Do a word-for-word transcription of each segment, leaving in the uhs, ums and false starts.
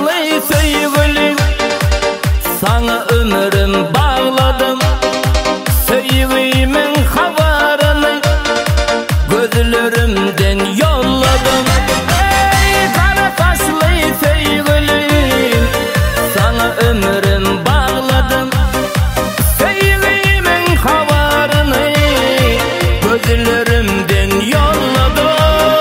taşlı sevgilim, sana ömrüm bağladım. Sevgimin havarını gözlerimden yolladım. Ey kara taşlı sevgilim, sana ömrüm bağladım. Sevgimin havarını gözlerimden yolladım.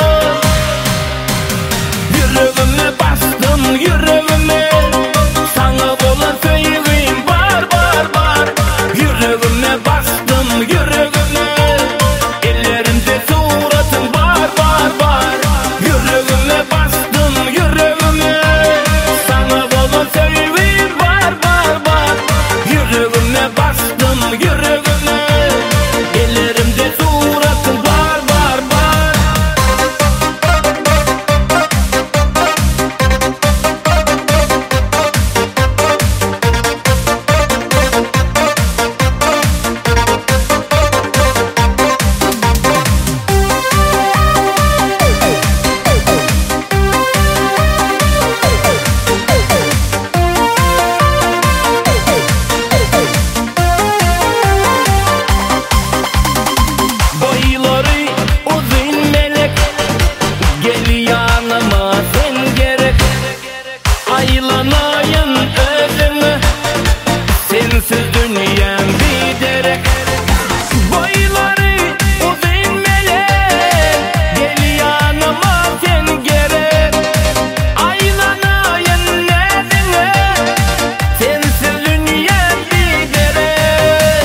Yüreğime bastım, yüreğime, sana olan sevgim var var var. Yüreğime bastım, yüreğime, ellerimde suratın var var var. Yüreğime bastım, yüreğime, sana olan sevgim var var var. Yüreğime bastım, yüreğime, ellerimde suratın var var var. Boyları uzun melek, gel yanıma sen gerek. Aylanayım özüme, sensiz dünyam bir derek. Boyları uzun melek, gel yanıma sen gerek. Aylanayım özüme, sensiz dünyam bir derek.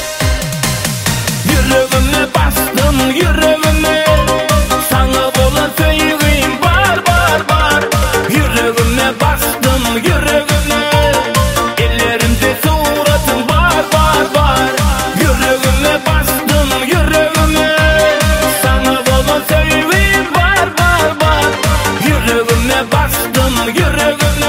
Yüreğime bastım, yüreğime, sana olan sevgim var var var. Yüreğime bastım, yüreğime, ellerimde suratın var var var. Yüreğime bastım, yüreğime, sana olan sevgim var var var. Yüreğime bastım, yüreğime,